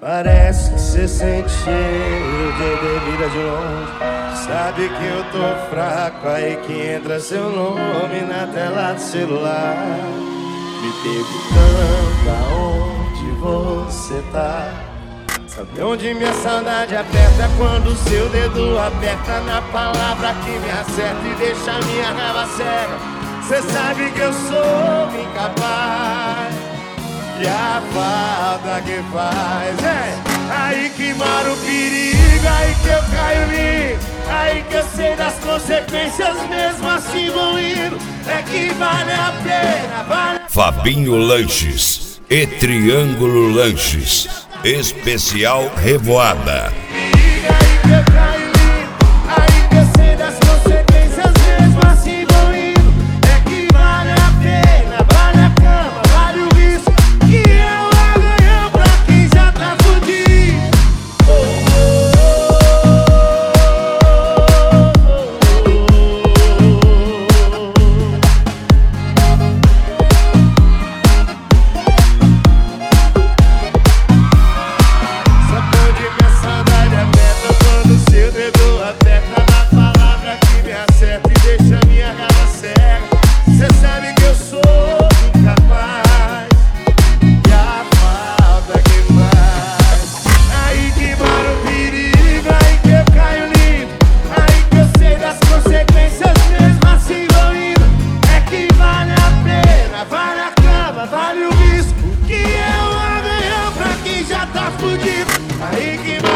Parece que cê sente cheiro de bebida de longe. Sabe que eu tô fraco, aí que entra seu nome na tela do celular. Me perguntando aonde você tá. Sabe onde minha saudade aperta quando o seu dedo aperta na palavra que me acerta e deixa minha raiva cega. Cê sabe que eu sou incapaz. E a falta que faz aí que mora o perigo, aí que eu caio lindo, aí que eu sei das consequências, mesmo assim vou indo. É que vale a pena, vale. Fabinho Lanches e Triângulo Lanches, especial Revoada. Perigo, aí que eu caio lindo, aí que eu sei das consequências, mesmo assim vou indo. É que vale a pena, vale a cama, vale o risco. Que eu aganho pra quem já tá fudido. Sabe onde minha saudade aperta quando o seu dedo aperta na palavra que me acerta e deixa minha raiva cega. Cê sabe que eu sou incapaz. E a falta que faz aí que mora o perigo, aí que eu caio lindo, aí que eu sei das consequências, mesmo assim vou indo. É que vale a pena, vale a cama, vale o risco. Que eu aganho pra quem já tá fudido. Aí que